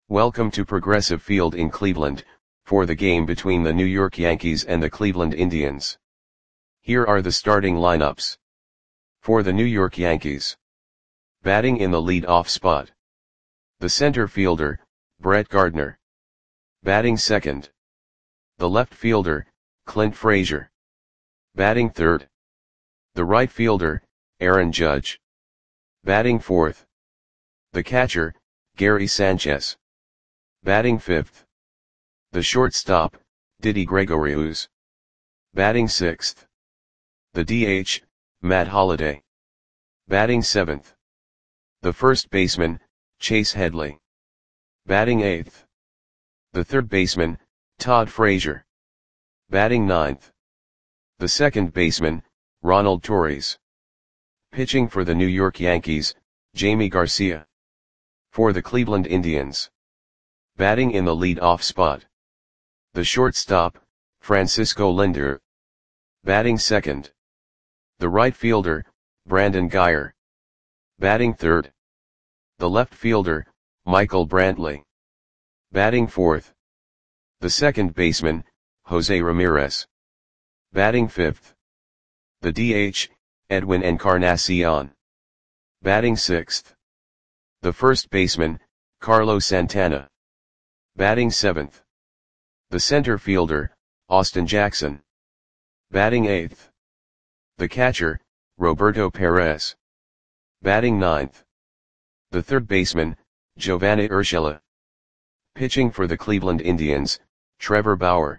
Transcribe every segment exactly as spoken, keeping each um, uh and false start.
Welcome to Progressive Field in Cleveland, for the game between the New York Yankees and the Cleveland Indians. Here are the starting lineups. For the New York Yankees. Batting in the lead-off spot. The center fielder, Brett Gardner. Batting second. The left fielder, Clint Frazier. Batting third. The right fielder, Aaron Judge. Batting fourth. The catcher, Gary Sanchez. Batting fifth. The shortstop, Didi Gregorius. Batting sixth. The D H, Matt Holliday. Batting seventh. The first baseman, Chase Headley. Batting eighth. The third baseman, Todd Frazier. Batting ninth. The second baseman, Ronald Torres. Pitching for the New York Yankees, Jamie Garcia. For the Cleveland Indians. Batting in the lead-off spot. The shortstop, Francisco Lindor. Batting second. The right fielder, Brandon Guyer. Batting third. The left fielder, Michael Brantley. Batting fourth. The second baseman, Jose Ramirez. Batting fifth. The D H, Edwin Encarnacion. Batting sixth. The first baseman, Carlos Santana. Batting seventh. The center fielder, Austin Jackson. Batting eighth. The catcher, Roberto Perez. Batting ninth. The third baseman, Giovanni Urshela. Pitching for the Cleveland Indians, Trevor Bauer.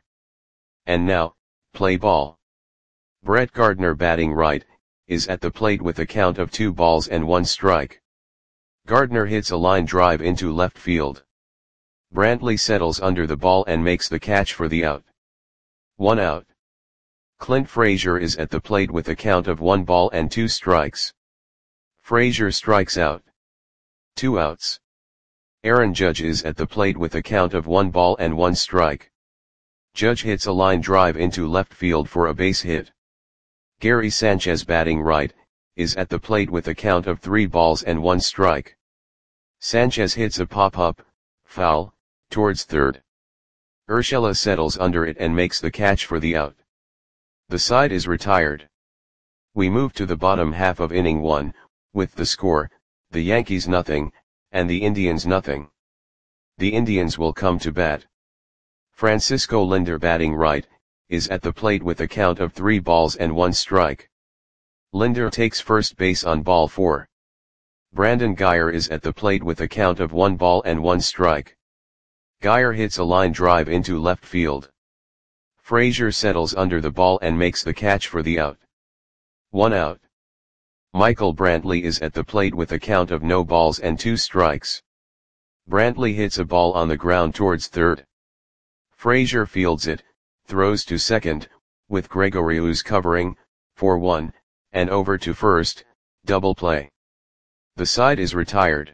And now, play ball. Brett Gardner batting right, is at the plate with a count of two balls and one strike. Gardner hits a line drive into left field. Brantley settles under the ball and makes the catch for the out. One out. Clint Frazier is at the plate with a count of one ball and two strikes. Frazier strikes out. Two outs. Aaron Judge is at the plate with a count of one ball and one strike. Judge hits a line drive into left field for a base hit. Gary Sanchez batting right, is at the plate with a count of three balls and one strike. Sanchez hits a pop-up, foul, towards third. Urshela settles under it and makes the catch for the out. The side is retired. We move to the bottom half of inning one, with the score, the Yankees nothing, and the Indians nothing. The Indians will come to bat. Francisco Lindor batting right, is at the plate with a count of three balls and one strike. Lindor takes first base on ball four. Brandon Guyer is at the plate with a count of one ball and one strike. Guyer hits a line drive into left field. Frazier settles under the ball and makes the catch for the out. One out. Michael Brantley is at the plate with a count of no balls and two strikes. Brantley hits a ball on the ground towards third. Frazier fields it, throws to second, with Gregorius covering, for one, and over to first, double play. The side is retired.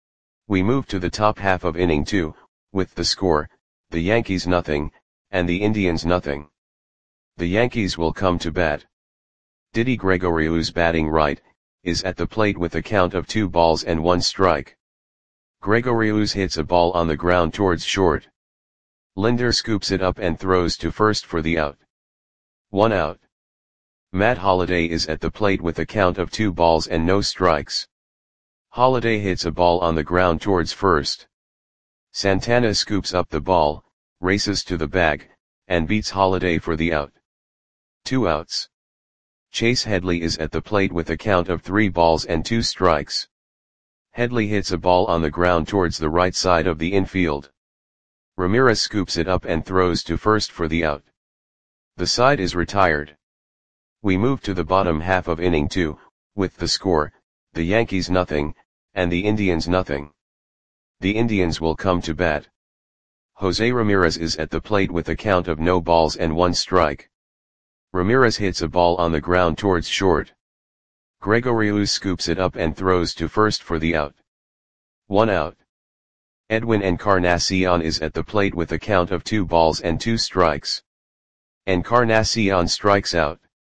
We move to the top half of inning two, with the score, the Yankees nothing, and the Indians nothing. The Yankees will come to bat. Didi Gregorius batting right, is at the plate with a count of two balls and one strike. Gregorius hits a ball on the ground towards short. Lindor scoops it up and throws to first for the out. One out. Matt Holliday is at the plate with a count of two balls and no strikes. Holliday hits a ball on the ground towards first. Santana scoops up the ball, races to the bag, and beats Holliday for the out. Two outs. Chase Headley is at the plate with a count of three balls and two strikes. Headley hits a ball on the ground towards the right side of the infield. Ramirez scoops it up and throws to first for the out. The side is retired. We move to the bottom half of inning two, with the score, the Yankees nothing, and the Indians nothing. The Indians will come to bat. Jose Ramirez is at the plate with a count of no balls and one strike. Ramirez hits a ball on the ground towards short. Gregorius scoops it up and throws to first for the out. One out. Edwin Encarnacion is at the plate with a count of two balls and two strikes. Encarnacion strikes out.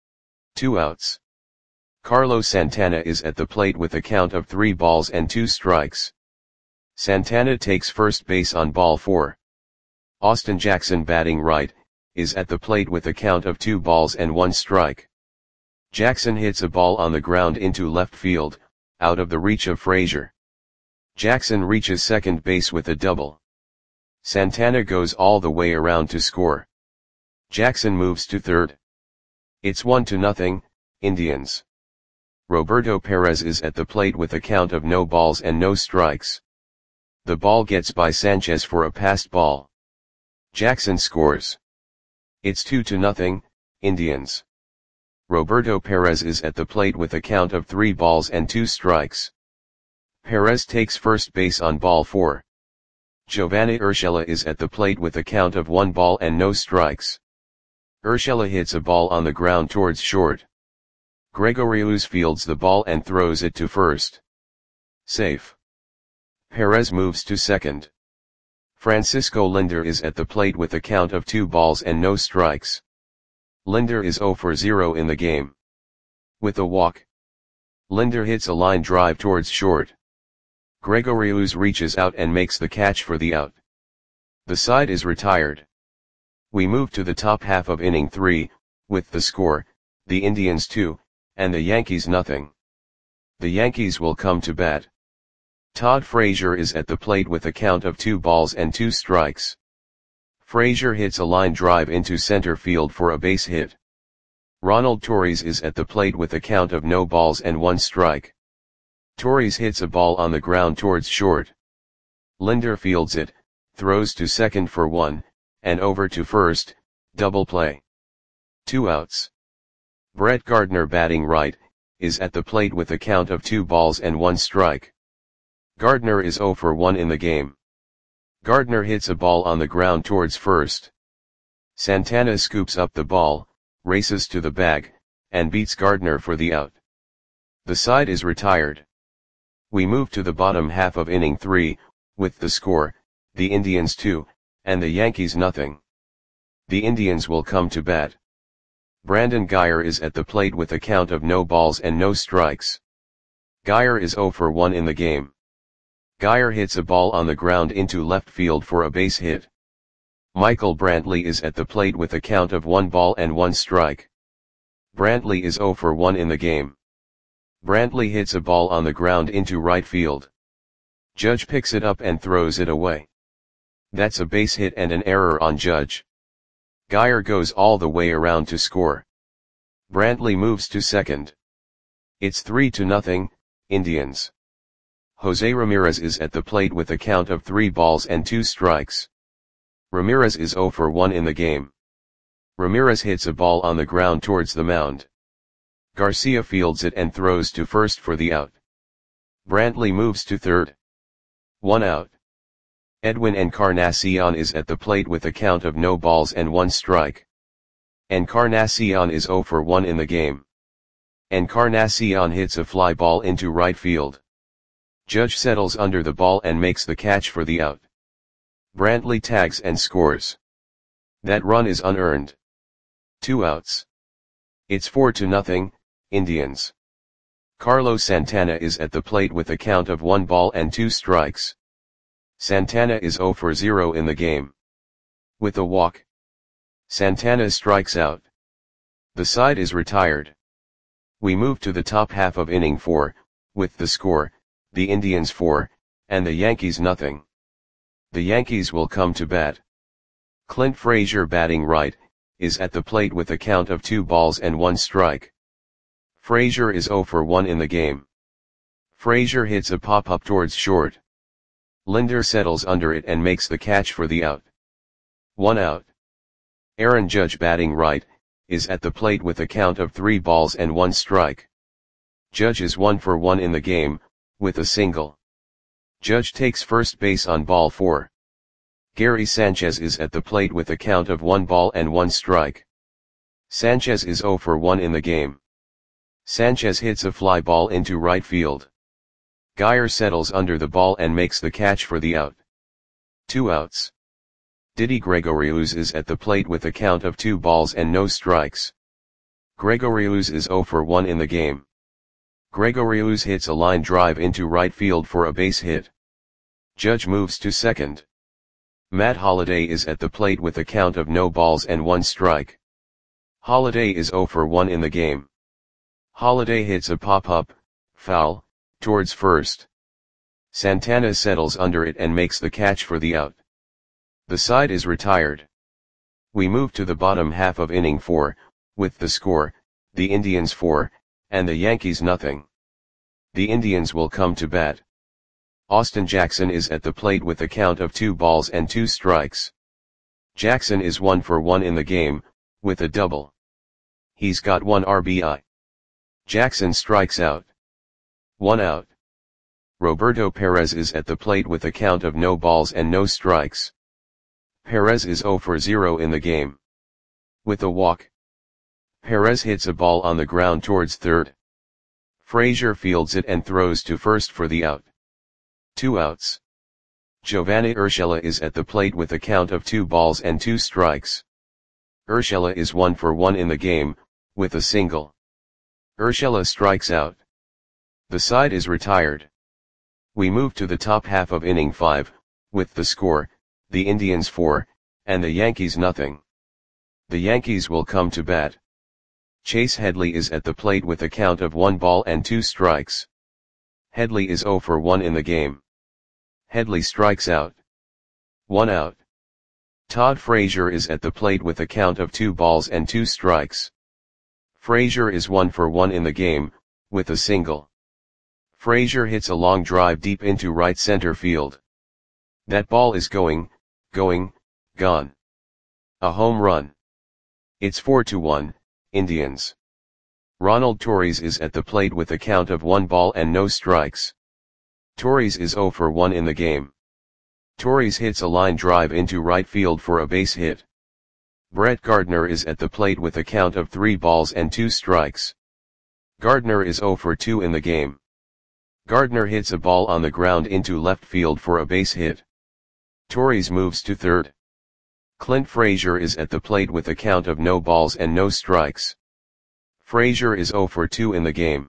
Two outs. Carlos Santana is at the plate with a count of three balls and two strikes. Santana takes first base on ball four. Austin Jackson, batting right, is at the plate with a count of two balls and one strike. Jackson hits a ball on the ground into left field, out of the reach of Frazier. Jackson reaches second base with a double. Santana goes all the way around to score. Jackson moves to third. It's one to nothing, Indians. Roberto Perez is at the plate with a count of no balls and no strikes. The ball gets by Sanchez for a passed ball. Jackson scores. It's two to nothing, Indians. Roberto Perez is at the plate with a count of three balls and two strikes. Perez takes first base on ball four. Giovanni Urshela is at the plate with a count of one ball and no strikes. Urshela hits a ball on the ground towards short. Gregorius fields the ball and throws it to first. Safe. Perez moves to second. Francisco Lindor is at the plate with a count of two balls and no strikes. Lindor is zero for zero in the game. With a walk, Lindor hits a line drive towards short. Gregorius reaches out and makes the catch for the out. The side is retired. We move to the top half of inning three, with the score, the Indians two, and the Yankees nothing. The Yankees will come to bat. Todd Frazier is at the plate with a count of two balls and two strikes. Frazier hits a line drive into center field for a base hit. Ronald Torres is at the plate with a count of no balls and one strike. Torres hits a ball on the ground towards short. Lindor fields it, throws to second for one, and over to first, double play. Two outs. Brett Gardner, batting right, is at the plate with a count of two balls and one strike. Gardner is zero for one in the game. Gardner hits a ball on the ground towards first. Santana scoops up the ball, races to the bag, and beats Gardner for the out. The side is retired. We move to the bottom half of inning three, with the score, the Indians two, and the Yankees nothing. The Indians will come to bat. Brandon Guyer is at the plate with a count of no balls and no strikes. Guyer is zero for one in the game. Guyer hits a ball on the ground into left field for a base hit. Michael Brantley is at the plate with a count of one ball and one strike. Brantley is zero for one in the game. Brantley hits a ball on the ground into right field. Judge picks it up and throws it away. That's a base hit and an error on Judge. Guyer goes all the way around to score. Brantley moves to second. It's three to nothing, Indians. Jose Ramirez is at the plate with a count of three balls and two strikes. Ramirez is zero for one in the game. Ramirez hits a ball on the ground towards the mound. Garcia fields it and throws to first for the out. Brantley moves to third. One out. Edwin Encarnacion is at the plate with a count of no balls and one strike. Encarnacion is zero for one in the game. Encarnacion hits a fly ball into right field. Judge settles under the ball and makes the catch for the out. Brantley tags and scores. That run is unearned. Two outs. It's four to nothing, Indians. Carlos Santana is at the plate with a count of one ball and two strikes. Santana is zero for zero in the game. With a walk, Santana strikes out. The side is retired. We move to the top half of inning four, with the score, the Indians four, and the Yankees nothing. The Yankees will come to bat. Clint Frazier, batting right, is at the plate with a count of two balls and one strike. Frazier is zero for one in the game. Frazier hits a pop-up towards short. Lindor settles under it and makes the catch for the out. One out. Aaron Judge, batting right, is at the plate with a count of three balls and one strike. Judge is one for one in the game, with a single. Judge takes first base on ball four. Gary Sanchez is at the plate with a count of one ball and one strike. Sanchez is zero for one in the game. Sanchez hits a fly ball into right field. Guyer settles under the ball and makes the catch for the out. Two outs. Didi Gregorius is at the plate with a count of two balls and no strikes. Gregorius is zero for one in the game. Gregorius hits a line drive into right field for a base hit. Judge moves to second. Matt Holliday is at the plate with a count of no balls and one strike. Holliday is zero for one in the game. Holliday hits a pop-up, foul, towards first. Santana settles under it and makes the catch for the out. The side is retired. We move to the bottom half of inning four, with the score, the Indians four, and the Yankees nothing. The Indians will come to bat. Austin Jackson is at the plate with a count of two balls and two strikes. Jackson is one for one in the game, with a double. He's got one R B I. Jackson strikes out. One out. Roberto Perez is at the plate with a count of no balls and no strikes. Perez is zero for zero in the game. With a walk. Perez hits a ball on the ground towards third. Frazier fields it and throws to first for the out. Two outs. Giovanni Urshela is at the plate with a count of two balls and two strikes. Urshela is one for one in the game, with a single. Urshela strikes out. The side is retired. We move to the top half of inning five, with the score, the Indians four, and the Yankees nothing. The Yankees will come to bat. Chase Headley is at the plate with a count of one ball and two strikes. Headley is zero for one in the game. Headley strikes out. One out. Todd Frazier is at the plate with a count of two balls and two strikes. Frazier is one for one in the game, with a single. Frazier hits a long drive deep into right center field. That ball is going, going, gone. A home run. It's four to one, Indians. Ronald Torres is at the plate with a count of one ball and no strikes. Torres is zero for one in the game. Torres hits a line drive into right field for a base hit. Brett Gardner is at the plate with a count of three balls and two strikes. Gardner is zero for two in the game. Gardner hits a ball on the ground into left field for a base hit. Torres moves to third. Clint Frazier is at the plate with a count of no balls and no strikes. Frazier is zero for two in the game.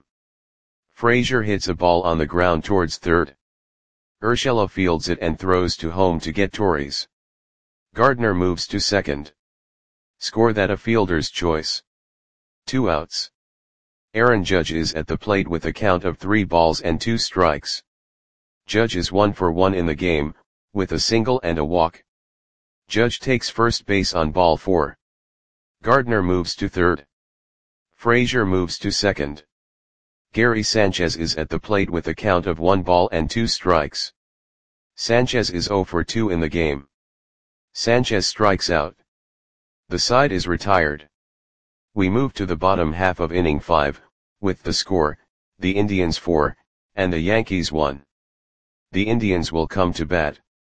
Frazier hits a ball on the ground towards third. Urshela fields it and throws to home to get Torres. Gardner moves to second. Score that a fielder's choice. Two outs. Aaron Judge is at the plate with a count of three balls and two strikes. Judge is one for one in the game, with a single and a walk. Judge takes first base on ball four. Gardner moves to third. Frazier moves to second. Gary Sanchez is at the plate with a count of one ball and two strikes. Sanchez is zero for two in the game. Sanchez strikes out. The side is retired. We move to the bottom half of inning five, with the score, the Indians four, and the Yankees one. The Indians will come to bat.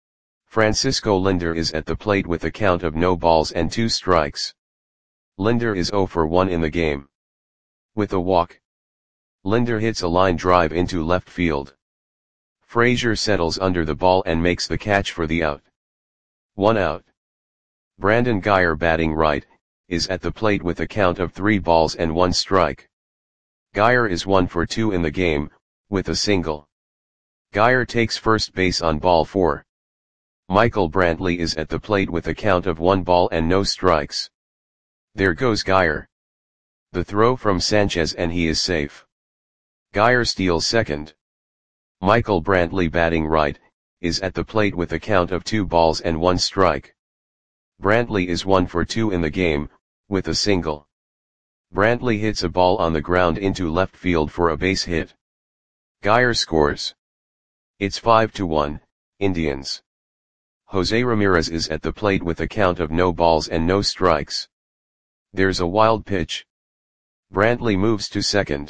Francisco Lindor is at the plate with a count of no balls and two strikes. Lindor is zero for one in the game. With a walk. Lindor hits a line drive into left field. Frazier settles under the ball and makes the catch for the out. One out. Brandon Guyer, batting right, is at the plate with a count of three balls and one strike. Guyer is one for two in the game, with a single. Guyer takes first base on ball four. Michael Brantley is at the plate with a count of one ball and no strikes. There goes Guyer. The throw from Sanchez and he is safe. Guyer steals second. Michael Brantley, batting right, is at the plate with a count of two balls and one strike. Brantley is one for two in the game, with a single. Brantley hits a ball on the ground into left field for a base hit. Guyer scores. It's five to one, Indians. Jose Ramirez is at the plate with a count of no balls and no strikes. There's a wild pitch. Brantley moves to second.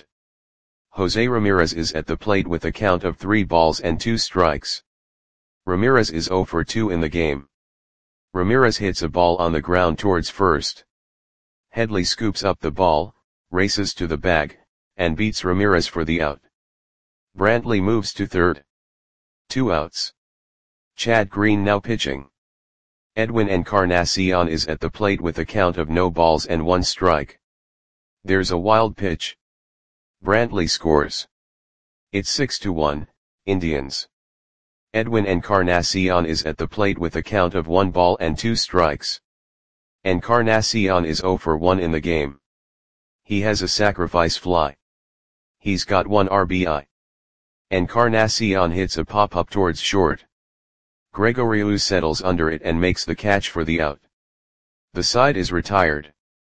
Jose Ramirez is at the plate with a count of three balls and two strikes. Ramirez is zero for two in the game. Ramirez hits a ball on the ground towards first. Headley scoops up the ball, races to the bag, and beats Ramirez for the out. Brantley moves to third. Two outs. Chad Green now pitching. Edwin Encarnacion is at the plate with a count of no balls and one strike. There's a wild pitch. Brantley scores. It's six to one, Indians. Edwin Encarnacion is at the plate with a count of one ball and two strikes. Encarnacion is zero for one in the game. He has a sacrifice fly. He's got one R B I. Encarnacion hits a pop-up towards short. Gregoriou settles under it and makes the catch for the out. The side is retired.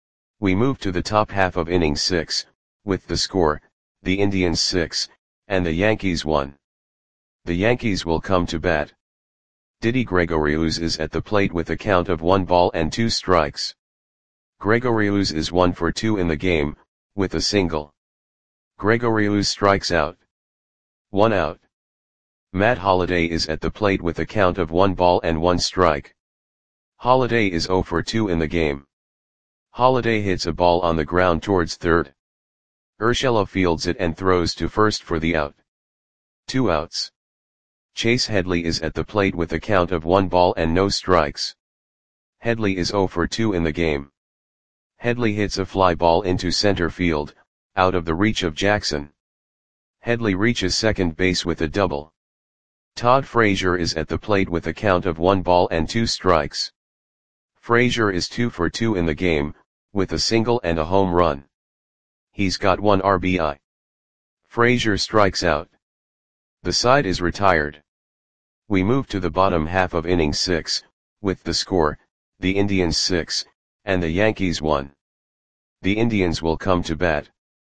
We move to the top half of inning six, with the score, the Indians six, and the Yankees one. The Yankees will come to bat. Didi Gregoriou is at the plate with a count of one ball and two strikes. Gregoriou is one for two in the game, with a single. Gregoriou strikes out. One out. Matt Holliday is at the plate with a count of one ball and one strike. Holliday is zero for two in the game. Holliday hits a ball on the ground towards third. Urshela fields it and throws to first for the out. Two outs. Chase Headley is at the plate with a count of one ball and no strikes. Headley is zero for two in the game. Headley hits a fly ball into center field, out of the reach of Jackson. Headley reaches second base with a double. Todd Frazier is at the plate with a count of one ball and two strikes. Frazier is two for two in the game, with a single and a home run. He's got one R B I. Frazier strikes out. The side is retired. We move to the bottom half of inning six, with the score, the Indians six, and the Yankees one. The Indians will come to bat.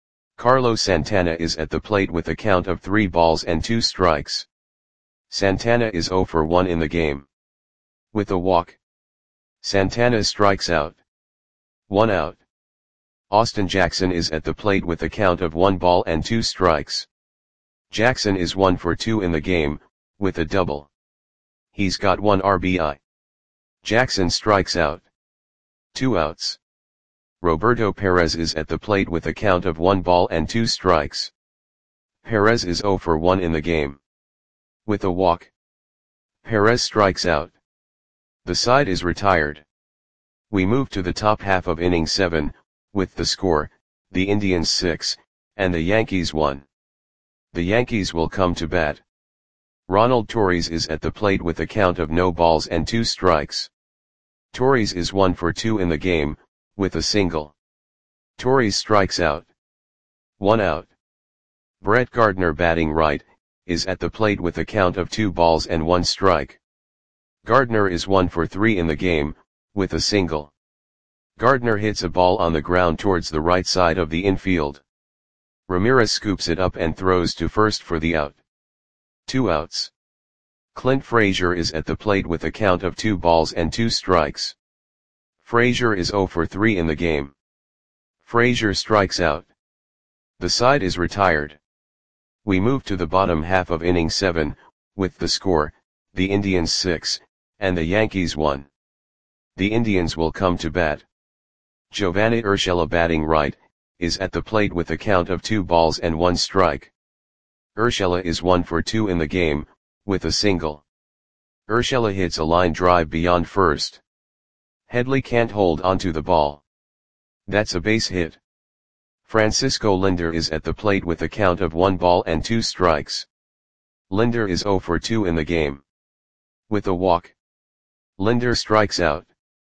Carlos Santana is at the plate with a count of three balls and two strikes. Santana is zero for one in the game. With a walk. Santana strikes out. One out. Austin Jackson is at the plate with a count of one ball and two strikes. Jackson is one for two in the game, with a double. He's got one R B I. Jackson strikes out. Two outs. Roberto Perez is at the plate with a count of one ball and two strikes. Perez is zero for one in the game. With a walk. Perez strikes out. The side is retired. We move to the top half of inning seven, with the score, the Indians six, and the Yankees one. The Yankees will come to bat. Ronald Torres is at the plate with a count of no balls and two strikes. Torres is one for two in the game, with a single. Torres strikes out. One out. Brett Gardner batting right, is at the plate with a count of two balls and one strike. Gardner is one for three in the game, with a single. Gardner hits a ball on the ground towards the right side of the infield. Ramirez scoops it up and throws to first for the out. Two outs. Clint Frazier is at the plate with a count of two balls and two strikes. Frazier is zero for three in the game. Frazier strikes out. The side is retired. We move to the bottom half of inning seven, with the score, the Indians six, and the Yankees one. The Indians will come to bat. Giovanni Urshela batting right, is at the plate with a count of two balls and one strike. Urshela is one for two in the game, with a single. Urshela hits a line drive beyond first. Headley can't hold onto the ball. That's a base hit. Francisco Linder is at the plate with a count of one ball and two strikes. Linder is zero for two in the game. With a walk. Linder strikes out.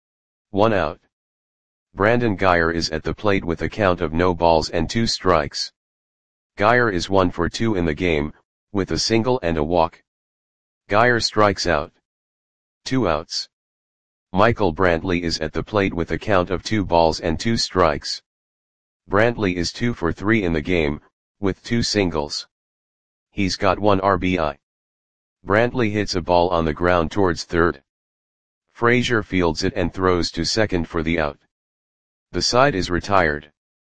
One out. Brandon Guyer is at the plate with a count of no balls and two strikes. Guyer is one for two in the game, with a single and a walk. Guyer strikes out. Two outs. Michael Brantley is at the plate with a count of two balls and two strikes. Brantley is two for three in the game, with two singles. He's got one R B I. Brantley hits a ball on the ground towards third. Frazier fields it and throws to second for the out. The side is retired.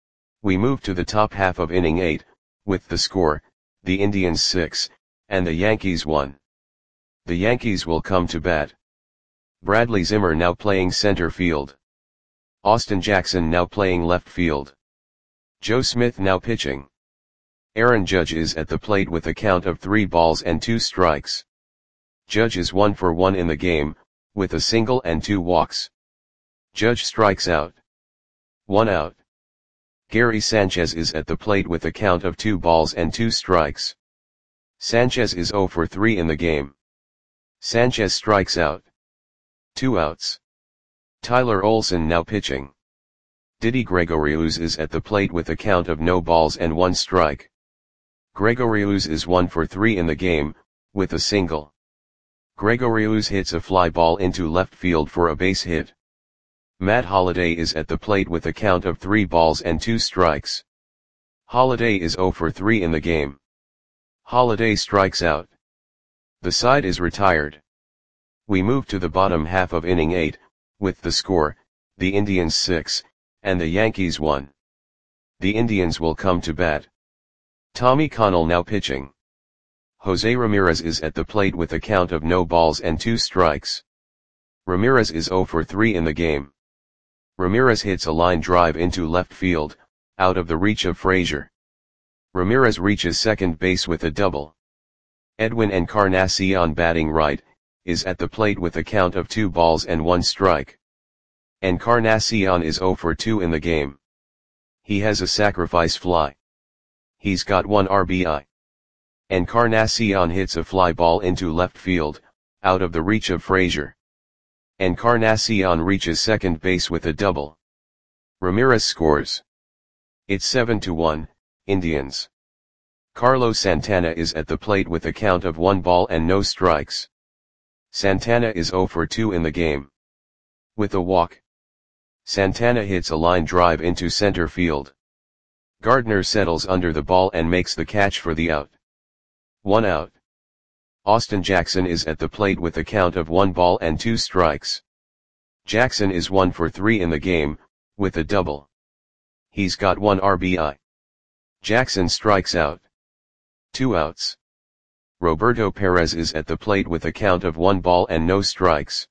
We move to the top half of inning eight, with the score, the Indians six, and the Yankees one. The Yankees will come to bat. Bradley Zimmer now playing center field. Austin Jackson now playing left field. Joe Smith now pitching. Aaron Judge is at the plate with a count of three balls and two strikes. Judge is one for one in the game, with a single and two walks. Judge strikes out. One out. Gary Sanchez is at the plate with a count of two balls and two strikes. Sanchez is zero for three in the game. Sanchez strikes out. Two outs. Tyler Olson now pitching. Didi Gregorius is at the plate with a count of no balls and one strike. Gregorius is one for three in the game, with a single. Gregorius hits a fly ball into left field for a base hit. Matt Holliday is at the plate with a count of three balls and two strikes. Holliday is zero for three in the game. Holliday strikes out. The side is retired. We move to the bottom half of inning eight, with the score, the Indians six, and the Yankees one. The Indians will come to bat. Tommy Connell now pitching. Jose Ramirez is at the plate with a count of no balls and two strikes. Ramirez is zero for three in the game. Ramirez hits a line drive into left field, out of the reach of Frazier. Ramirez reaches second base with a double. Edwin Encarnacion batting right, is at the plate with a count of two balls and one strike. Encarnacion is zero for two in the game. He has a sacrifice fly. He's got one R B I. Encarnacion hits a fly ball into left field, out of the reach of Frazier. Encarnacion reaches second base with a double. Ramirez scores. It's seven to one, Indians. Carlos Santana is at the plate with a count of one ball and no strikes. Santana is zero for two in the game. With a walk. Santana hits a line drive into center field. Gardner settles under the ball and makes the catch for the out. One out. Austin Jackson is at the plate with a count of one ball and two strikes. Jackson is one for three in the game, with a double. He's got one R B I. Jackson strikes out. Two outs. Roberto Perez is at the plate with a count of one ball and no strikes.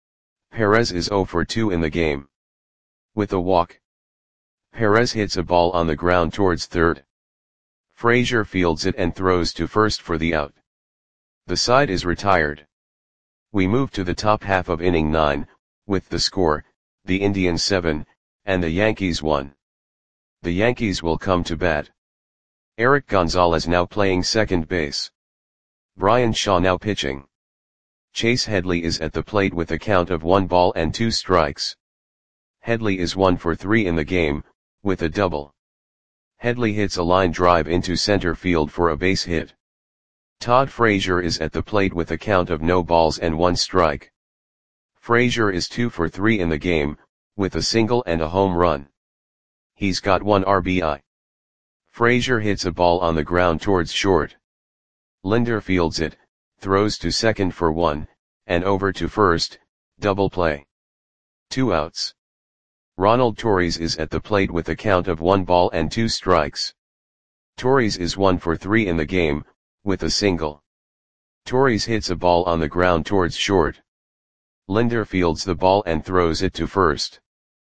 Perez is zero for two in the game. With a walk. Perez hits a ball on the ground towards third. Frazier fields it and throws to first for the out. The side is retired. We move to the top half of inning nine, with the score, the Indians seven, and the Yankees one. The Yankees will come to bat. Eric Gonzalez now playing second base. Brian Shaw now pitching. Chase Headley is at the plate with a count of one ball and two strikes. Headley is one for three in the game, with a double. Headley hits a line drive into center field for a base hit. Todd Frazier is at the plate with a count of no balls and one strike. Frazier is two for three in the game, with a single and a home run. He's got one R B I. Frazier hits a ball on the ground towards short. Linder fields it, throws to second for one, and over to first, double play. Two outs. Ronald Torres is at the plate with a count of one ball and two strikes. Torres is one for three in the game, with a single. Torres hits a ball on the ground towards short. Linder fields the ball and throws it to first.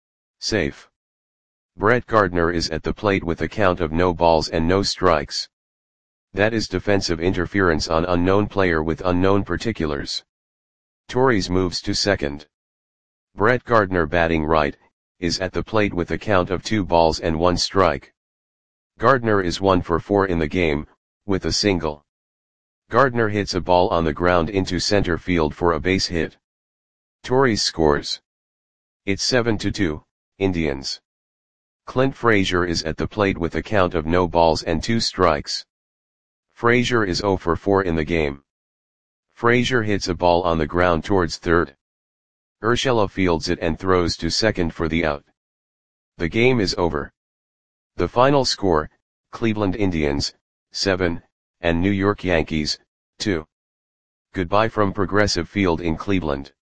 Safe. Brett Gardner is at the plate with a count of no balls and no strikes. That is defensive interference on unknown player with unknown particulars. Torres moves to second. Brett Gardner batting right, is at the plate with a count of two balls and one strike. Gardner is one for four in the game, with a single. Gardner hits a ball on the ground into center field for a base hit. Torres scores. It's seven to two, Indians. Clint Frazier is at the plate with a count of no balls and two strikes. Frazier is zero for four in the game. Frazier hits a ball on the ground towards third. Urshela fields it and throws to second for the out. The game is over. The final score, Cleveland Indians, seven, and New York Yankees, two. Goodbye from Progressive Field in Cleveland.